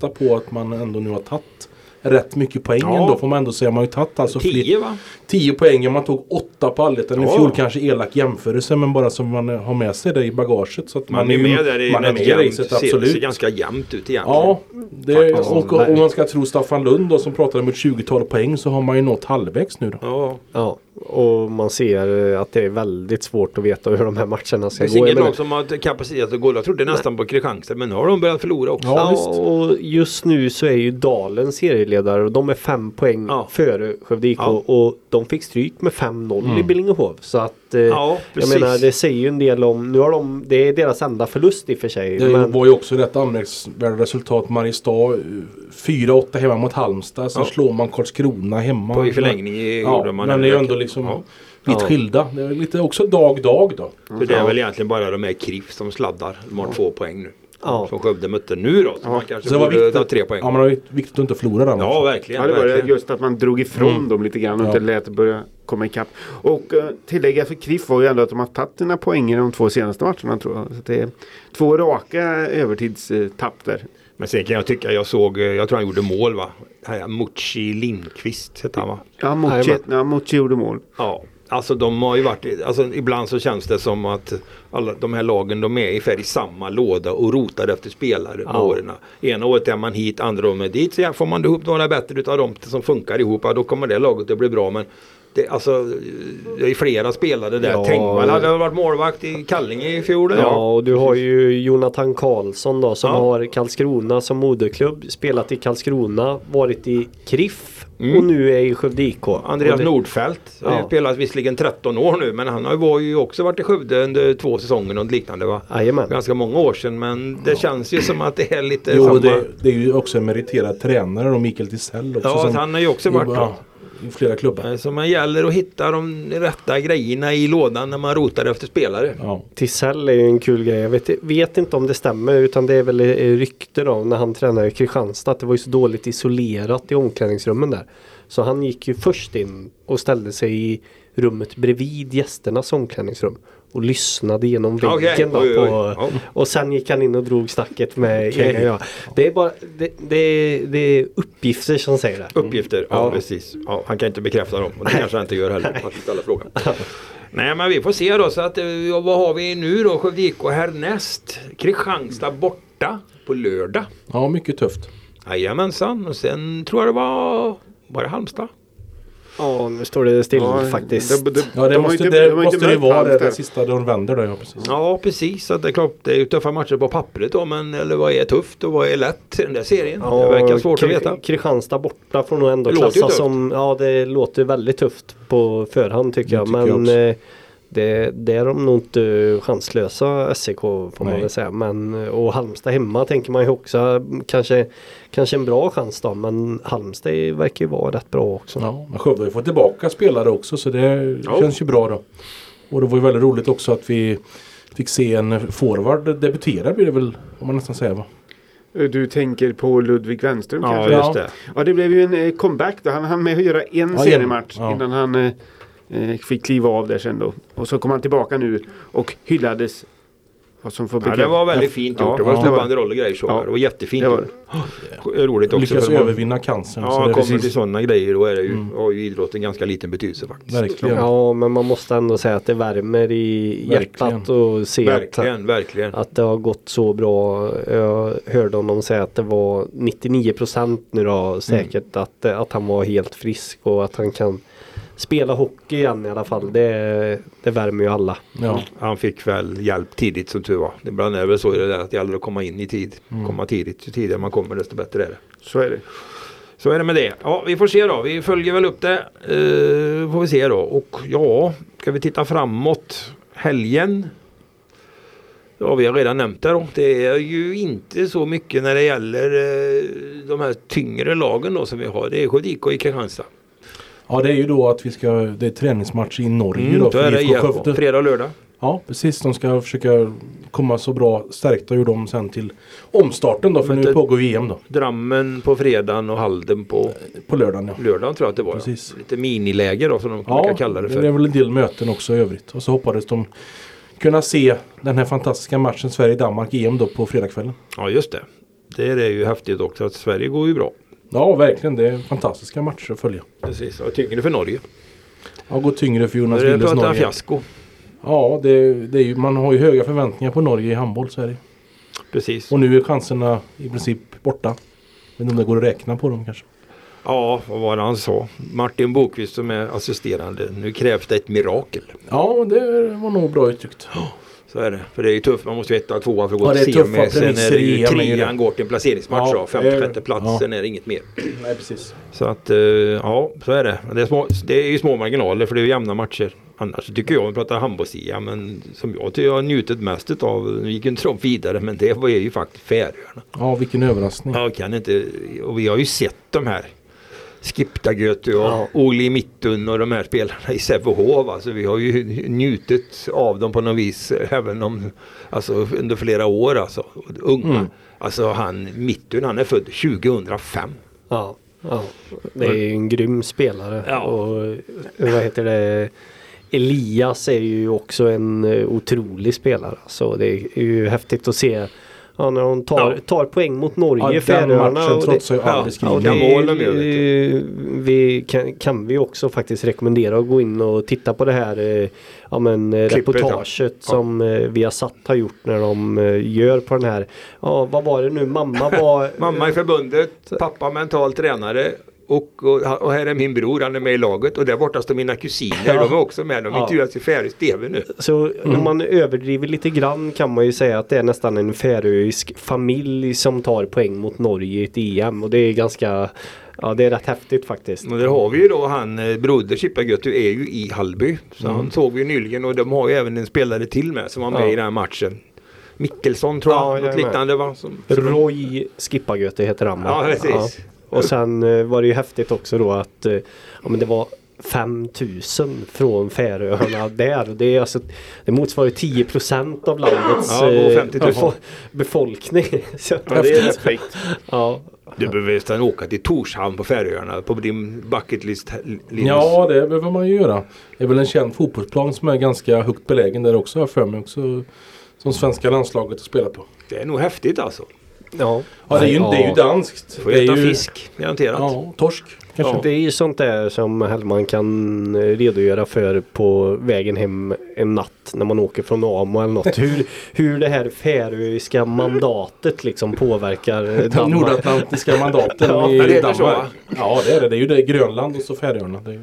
man ändå nu har tagit rätt mycket poäng ändå, får man ändå säga. Man har ju tagit alltså 10 va? 10 poäng, man tog 8 på Allettan i Ja. fjol, kanske elak jämförelse, men bara som man har med sig det i bagaget. Så att Man är med där i man är med i racet, ser absolut. ganska jämnt ut egentligen. Ja, och om man ska tro Staffan Lund då, som pratade om ett 20-tal poäng, så har man ju nått halvvägs nu då. Ja. Ja, och man ser att det är väldigt svårt att veta hur de här matcherna ska Det gå. är inget Jag lag som har kapacitet att gå. Jag trodde nästan på Kristianstad, men nu har de börjat förlora också. Ja, visst. och just nu så är ju Dalen serieledare och de är 5 poäng före Skövde IK och de fick stryk med 5-0 i Billingehov. Så att jag menar, det säger ju en del om, nu har de, det är deras enda förlust i och för sig. Det var ju också rätt anmärkningsvärda resultat. Mariestad 4-8 hemma mot Halmstad, sen slår man Karlskrona hemma. På i förlängning gjorde man men det är ju ändå liksom lite skilda. Det är lite också dag då. För det är väl egentligen bara de här KRIF som sladdar. De har 2 poäng nu. Som Skövde mötte nu då. Så man kanske så borde ta 3 poäng. Ja, men det var viktigt att inte förlora den. Ja, verkligen. Ja, det var verkligen. just att man drog ifrån dem lite grann och inte lät börja komma ikapp. Och tillägga för KRIF var ju ändå att de har tagit sina poäng i de 2 senaste matcherna, tror jag. Så det är 2 raka övertidstapp där. Men sen kan jag tycka, jag tror han gjorde mål va? Mucci Lindqvist hette han va? Ja, Mucci gjorde mål. Ja, alltså de har ju varit, alltså ibland så känns det som att alla de här lagen, de är ungefär i samma låda och rotar efter spelare med åren. Ena året är man hit, andra året är dit, så får man ihop några bättre utav dem som funkar ihop, då kommer det laget att bli bra, men det är flera spelare där. Ja, Tengvall hade varit målvakt i Kallinge i fjol. Ja, och du har ju Jonathan Karlsson då, som har Karlskrona som moderklubb, spelat i Karlskrona, varit i KRIF och nu är i Skövde IK. Andreas Nordfeldt har spelat visserligen 13 år nu, men han har ju också varit i Skövde under 2 säsonger och liknande va? Jajamän. Ganska många år sedan, men det känns ju som att det är lite jo, samma. det är ju också en meriterad tränare och Mikael Tisell också. Ja, han har ju också varit bra. I flera klubbar. Så man gäller att hitta de rätta grejerna i lådan när man rotar efter spelare. Ja. Tisell är ju en kul grej. Jag vet inte om det stämmer, utan det är väl rykte då när han tränade i Kristianstad att det var ju så dåligt isolerat i omklädningsrummen där. Så han gick ju först in och ställde sig i rummet bredvid gästernas omklädningsrum och lyssnade genom väggen och sen gick han in och drog snacket med Det är bara det är uppgifter som säger det. Uppgifter, ja precis. Ja, han kan inte bekräfta dem och det kanske han inte gör heller att ställa frågan. Nej, men vi får se då, så att vad har vi nu då? Skövde IK härnäst. Kristianstad borta på lördag. Ja, mycket tufft. Jajamensan, och sen tror jag det var Halmstad. Ja, nu står det still faktiskt. Det måste ju vara det sista de vänder då, precis. Ja, precis. Så det är klart, det är ju tuffa matcher på pappret då, men eller vad är tufft och vad är lätt i den där serien? Det verkar svårt att veta. Kristianstad borta får nog ändå klassas som, det låter väldigt tufft på förhand tycker jag, men det är de nog inte chanslösa SEK får man väl säga, men och Halmstad hemma tänker man ju också kanske en bra chans då, men Halmstad verkar ju vara rätt bra också. Ja, men Skövde har ju fått tillbaka spelare också, så det känns ju bra då. Och det var ju väldigt roligt också att vi fick se en forward debutera, blir det väl, om man nästan säger va? Du tänker på Ludvig Wenström kanske? Ja, just det. Ja, det blev ju en comeback då. Han hann med att göra en seriematch innan han fick kliva av där sen då. Och så kom han tillbaka nu och hyllades. Det var väldigt fint gjort. Det var slubbande roll och grejer så. Det var jättefint gjort. Roligt också. Lyckas övervinna cancern. Ja, så kommer till sådana grejer då är det ju, har ju idrotten ganska liten betydelse faktiskt. Verkligen. Ja, men man måste ändå säga att det värmer i hjärtat och se att det har gått så bra. Jag hörde honom säga att det var 99% nu då säkert att han var helt frisk och att han kan spela hockey igen i alla fall. Det värmer ju alla. Ja. Han fick väl hjälp tidigt som tur var. Ibland är det väl så det där att det gäller att komma in i tid. Komma tidigt. Ju tidigare man kommer desto bättre är det. Så är det. Så är det med det. Ja, vi får se då. Vi följer väl upp det. Får vi se då. Och ska vi titta framåt. Helgen. Ja, vi har redan nämnt det då. Det är ju inte så mycket när det gäller de här tyngre lagen då som vi har. Det är Skövde IK i Kristianstad. Ja, det är ju då att det är träningsmatch i Norge då. Då är det fredag och lördag. Ja, precis. De ska försöka komma så bra stärkta ur dem sen till omstarten då, för nu pågår ju EM då. Drammen på fredagen och Halden på lördagen. Ja. Lördagen tror jag att det var. Precis. Lite miniläger då som de brukar kalla det för. Det är väl en del möten också i övrigt. Och så hoppades de kunna se den här fantastiska matchen Sverige-Danmark EM då på fredagskvällen. Ja, just det. Det är ju häftigt också att Sverige går ju bra. Ja, verkligen. Det är fantastiska matcher att följa. Precis, och tyngre för Norge. Ja, går tyngre för Jonas Det Willes pratar Norge. fiasko. Ja, det är ju, man har ju höga förväntningar på Norge i handboll, så är det. Precis. Och nu är chanserna i princip borta. Men om det går att räkna på dem kanske. Ja, vad var det han sa? Martin Bokvist som är assisterande. Nu krävs det ett mirakel. Ja, det var nog bra uttryckt. Så är det. För det är ju tufft. Man måste veta 2 för att gå Ja, det är till tuffa semi. Sen är det premisser ju i EM är ju 3 går till en placeringsmatch. Ja, Ja, 5-6 plats. ja. Sen är det inget mer. Nej, precis. Så att, ja, så är det. Det är ju små marginaler för det är ju jämna matcher. Annars tycker jag, vi pratar handbollssia, men som jag har njutit mest av, nu gick inte de vidare, men det var ju faktiskt Färöarna. Ja, vilken överraskning. Jag kan inte, och vi har ju sett de här Skiptagötu och Oli Mittun och de här spelarna i Sävehof. Alltså vi har ju njutit av dem på något vis, även om, alltså under flera år alltså, unga. Alltså Mittun, han är född 2005. Ja, det är ju en grym spelare. Ja. Och vad heter det? Elias är ju också en otrolig spelare. Så det är ju häftigt att se när de tar poäng mot Norge, Ja, Färöarna. den matchen trots sig aldrig skriven. Kan vi också faktiskt rekommendera att gå in och titta på det här reportaget som vi har satt har gjort när de gör på den här. Ja, vad var det nu? Mamma i förbundet, pappa mental tränare. Och här är min bror, han är med i laget. Och där borta står mina kusiner, de är också med. De intervjuas i Färöisk TV nu. Så när man överdriver lite grann kan man ju säga att det är nästan en färöisk familj som tar poäng mot Norge i ett EM. Och det är ganska, det är rätt häftigt faktiskt. Och där har vi ju då broder Skiptagötu är ju i Hallby. Så han såg vi ju nyligen, och de har ju även en spelare till med som var med i den här matchen. Mikkelsson tror jag, något liknande va? Roy Skiptagötu heter han. Ja, precis. Ja. Och sen var det ju häftigt också då att det var 5000 från Färöarna där. Och det är alltså, det motsvarar 10% av landets befolkning. Så det är häftigt. Ja. Du behöver nästan åka till Torshavn på Färöarna på din bucketlist. Ja, det behöver man ju göra. Det är väl en känd fotbollsplan som är ganska högt belägen där också, för mig också, som svenska landslaget att spela på. Det är nog häftigt alltså. Ja, det är ju danskt. Får äta fisk, garanterat. Ja, torsk kanske. Ja. Det är ju sånt där som man kan redogöra för på vägen hem en natt när man åker från Amo eller något. Hur det här färöiska mandatet liksom påverkar de nordatlantiska mandaten i Danmark. Ja, det är det. Det är ju det, Grönland och så Färöarna. Det är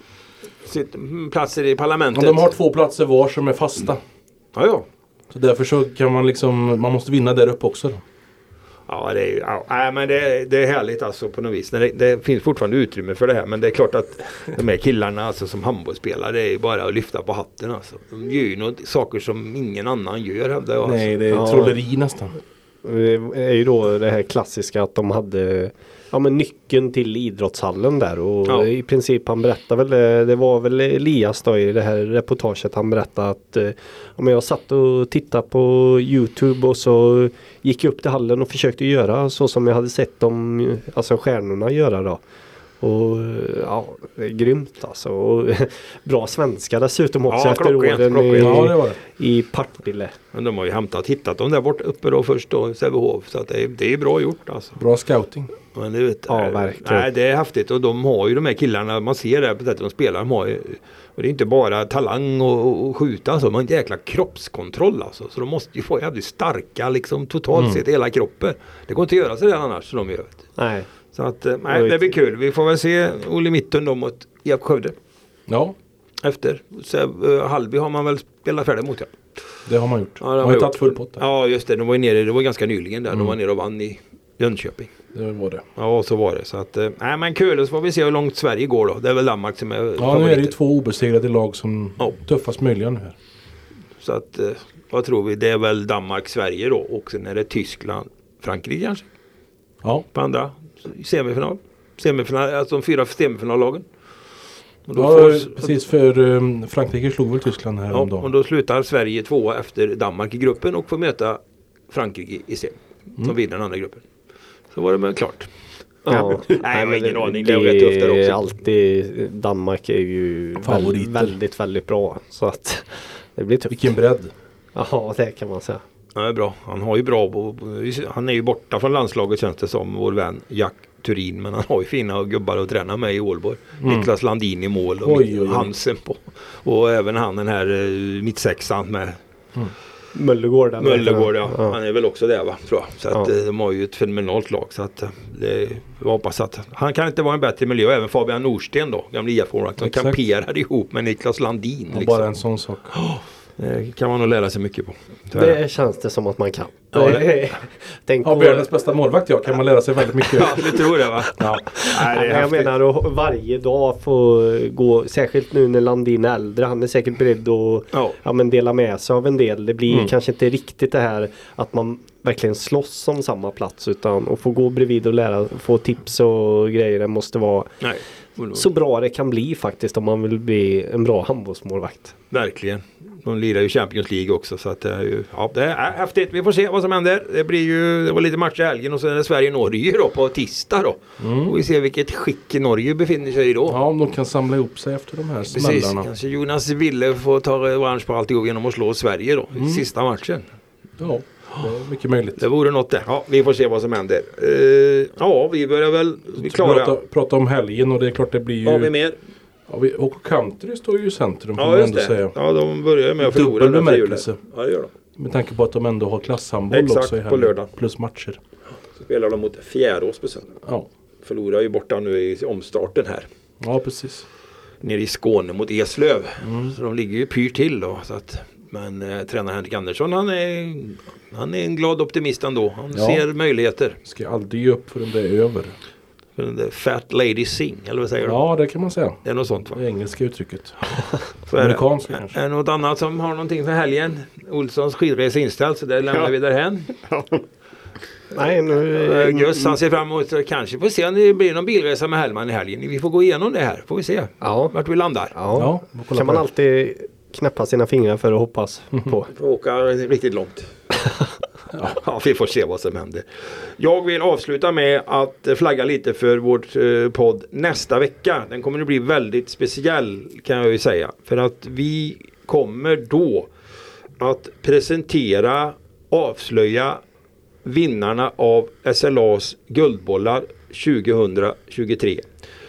ju... Platser i parlamentet. Ja, de har 2 platser var som är fasta. Ja. Så därför så kan man måste vinna där uppe också då. Ja, men det är härligt alltså på något vis. Det finns fortfarande utrymme för det här, men det är klart att de här killarna alltså, som handbollsspelare, det är bara att lyfta på hatten alltså. De gör ju saker som ingen annan gör. Alltså. Nej, det är trolleri nästan. Det är ju då det här klassiska att de hade nyckeln till idrottshallen där och i princip han berättade väl, det var väl Elias då i det här reportaget, han berättade att jag satt och tittade på YouTube och så gick jag upp till hallen och försökte göra så som jag hade sett dem, alltså stjärnorna göra då. Och det är grymt alltså. Och bra svenska dessutom också efter åren i Partille. Men de har ju hittat dem där borta uppe då först då, Sävehof. Så att det är bra gjort alltså. Bra scouting. Men det verkligen. Nej, det är häftigt och de har ju de här killarna, man ser det på sättet de spelar, de har ju, och det är inte bara talang och skjuta alltså, man har en jäkla kroppskontroll alltså. Så de måste ju få jävligt starka liksom totalt sett hela kroppen. Det går inte att göra så där annars som de gör. Nej. Så att, det blir kul. Vi får väl se Oli Mittun då mot IFK Skövde. Ja. Efter. Så, Hallby har man väl spelat färdigt mot. Ja. Det har man gjort. Ja, man har tagit full pott där. Ja, just det. De var ju nere, det var ganska nyligen där. De var nere och vann i Jönköping. Det var det. Ja, så var det. Så att, men kul. Så får vi se hur långt Sverige går då. Det är väl Danmark som är favoriter. Nu är det ju 2 obesegrade lag som tuffast möjliga nu här. Så att, vad tror vi? Det är väl Danmark-Sverige då. Och sen är det Tyskland, Frankrike kanske. Ja. På andra semifinal, alltså de 4 semifinallagen. Och då precis, för Frankrike slog väl Tyskland här om dagen. Och då slutar Sverige 2 efter Danmark i gruppen och får möta Frankrike i sem. Som vinner den andra gruppen. Så var det väl klart. Ja. Nej, men ingen aning. Det är rätt tufft där också. Alltid, Danmark är ju väldigt, väldigt bra. Så att det blir tufft. Vilken bredd. Ja, det kan man säga. Ja, bra. Han har ju bra han är ju borta från landslaget känns det som, vår vän Jack Turin, men han har ju fina gubbar att träna med i Ålborg. Niklas Landin i mål och Hansen på. Och även han den här mittsexan med Möllergård, ja. Han är väl också där, va, tror jag. Så att de har ju ett fenomenalt lag, så att jag hoppas att han kan inte vara en bättre miljö. Även Fabian Norsten då, gamla IF-målvakt, som kamperade ihop med Niklas Landin. Ja, bara en sån sak. Det kan man nog lära sig mycket på. Det känns det som att man kan. Världens bästa målvakt, kan man lära sig väldigt mycket. Ja, det tror jag, va? Ja. Nej, jag menar att varje dag få gå, särskilt nu när Landin är äldre, han är säkert beredd att dela med sig av en del. Det blir kanske inte riktigt det här att man verkligen slåss om samma plats, utan att få gå bredvid och lära, få tips och grejer. Det måste vara så bra det kan bli faktiskt om man vill bli en bra handbollsmålvakt. Verkligen. De lirar ju Champions League också, så att det är ju, det är häftigt. Vi får se vad som händer. Det var lite match i helgen och så är det Sverige-Norge då på tisdag då. Och vi ser vilket skick Norge befinner sig i då. Ja, om de kan samla ihop sig efter de här smällarna. Precis, kanske Jonas Ville får ta revansch på alltihop genom att slå Sverige då i sista matchen. Ja, det är mycket möjligt. Det vore något där. Ja, vi får se vad som händer. Vi börjar väl prata om helgen, och det är klart det blir ju... Har vi mer? Och country står ju i centrum, får man ändå säga. Ja, de börjar med att förlora. Dubbel bemärkelse. Ja, det gör de. Med tanke på att de ändå har klasshandboll också i helgen. På lördag. Plus matcher. Så spelar de mot Fjärås på söndag. Ja. Förlorar ju borta nu i omstarten här. Ja, precis. Nere i Skåne mot Eslöv. Så de ligger ju pyr till då. Så att, men tränare Henrik Andersson, han är en glad optimist ändå. Han ser möjligheter. Ska aldrig ge upp förrän det är över. The fat lady sing, eller vad säger du? Ja, det kan man säga. Det är något sånt, va? Det engelska uttrycket. Amerikanska kanske. Är något annat som har någonting för helgen? Olssons skidresa inställd, så det lämnar vi därhen. Nej, nu... Gus, han ser fram emot, kanske får se om det blir någon bilresa med Hellman i helgen. Vi får gå igenom det här, får vi se vart vi landar. Ja, kan man alltid knäppa sina fingrar för att hoppas på. Får åka riktigt långt. Ja, vi får se vad som händer. Jag vill avsluta med att flagga lite för vårt podd nästa vecka. Den kommer att bli väldigt speciell, kan jag ju säga. För att vi kommer då att avslöja vinnarna av SLAs guldbollar 2023.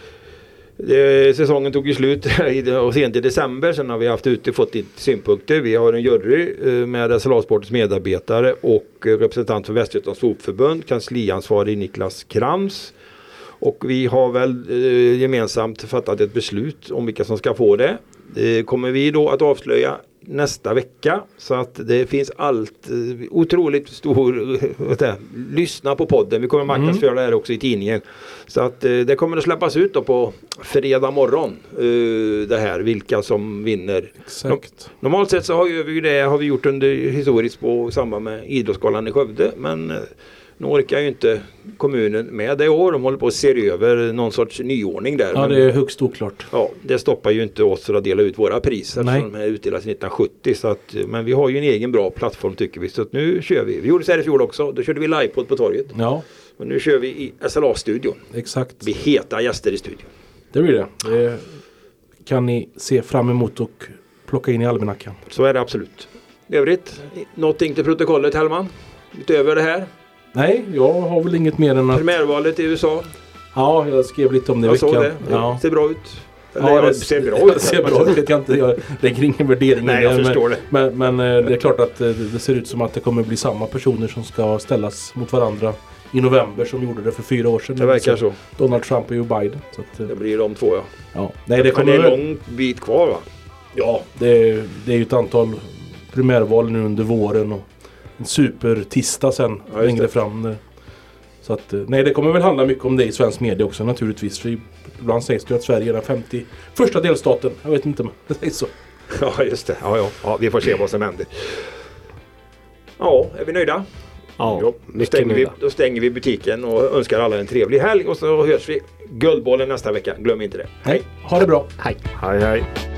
Säsongen tog ju slut och sent i december. Sen har vi fått lite synpunkter. Vi har en jury med SLA Sportens medarbetare och representant för Västergötlands Fotbollförbund, kansliansvarig Niklas Krantz. Och vi har väl gemensamt fattat ett beslut om vilka som ska få det. Kommer vi då att avslöja nästa vecka, så att det finns otroligt stor lyssna på podden. Vi kommer marknadsföra det här också i tidningen, så att det kommer att släppas ut då på fredag morgon, det här, vilka som vinner. Exakt. Normalt sett så har vi gjort under historiskt på samband med Idrottsgalan i Skövde, men nu orkar ju inte kommunen med det i år. De håller på att se över någon sorts nyordning där. Ja, det är högst oklart. Ja, det stoppar ju inte oss att dela ut våra priser. Som är utdelade 1970. Så att, men vi har ju en egen bra plattform, tycker vi. Så att nu kör vi. Vi gjorde så här i fjol också. Då körde vi livepodd på torget. Ja. Och nu kör vi i SLA-studion. Exakt. Vi heta gäster i studion. Det blir det. Det kan ni se fram emot och plocka in i almanackan. Så är det absolut. I övrigt, någonting till protokollet, Hellman? Utöver det här? Nej, jag har väl inget mer än att... Primärvalet i USA? Ja, jag skrev lite om det i veckan. Jag såg det. Ja. Ser bra ut. Det ser bra ut. Ser bra ut. Jag kan inte göra det kring en värdering. Nej, jag förstår det. Men det är klart att det ser ut som att det kommer bli samma personer som ska ställas mot varandra i november som gjorde det för 4 år sedan. Det verkar så. Donald Trump och Joe Biden. Så att, det blir de två, ja. Nej, det är en lång bit kvar, va? Ja, det är ju ett antal primärval nu under våren och en supertisdag sen längre fram. Så att, nej, det kommer väl handla mycket om det i svensk media också naturligtvis. För ibland sägs det att Sverige är den 51:a delstaten. Jag vet inte, men det sägs så. Ja, just det. Ja, vi får se vad som händer. Ja, är vi nöjda? Ja, då stänger vi butiken och önskar alla en trevlig helg. Och så hörs vi Guldbollen nästa vecka. Glöm inte det. Hej, ha det bra. Hej. Hej, hej.